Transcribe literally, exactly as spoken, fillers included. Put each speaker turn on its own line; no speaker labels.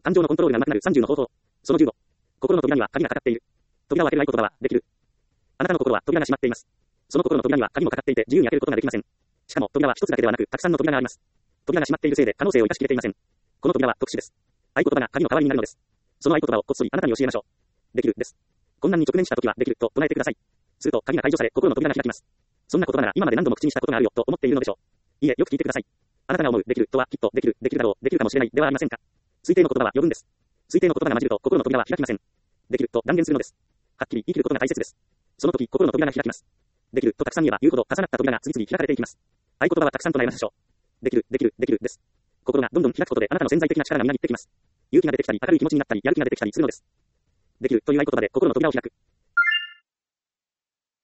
感情のコントロールが上手くなるさんじゅうの方法。そのじゅうご。心の扉には鍵がかかっている。扉を開ける合言葉は、できる。あなたの心は扉が閉まっています。その心の扉には鍵もかかっていて自由に開けることができません。しかも扉は一つだけではなく、たくさんの扉があります。扉が閉まっているせいで可能性を生かしきれていません。この扉は特殊です。合言葉が鍵の代わりになるのです。その合言葉をこっそりあなたに教えましょう。できる、です。困難に直面した時はできると唱えてください。すると鍵が解除され、心の扉が開きます。そんな言葉なら今まで何度も口にしたことがあるよと思っているのでしょう。いいえ、よく聞いてください。あなたが思うできるとはきっとできる、できるだろう、できるかもしれないではありませんか。推定の言葉は余分です。推定の言葉が混じると心の扉は開きません。できると断言するのです。はっきり生きることが大切です。その時心の扉が開きます。できるとたくさん言えば言うほど重なった扉が次々開かれていきます。合言葉はたくさん唱えましょう。できる、できる、できるです。心がどんどん開くことであなたの潜在的な力がみなぎってきます。勇気が出てきたり、明るい気持ちになったり、やる気が出てきたりするのです。できるという合言葉で心の扉を開く。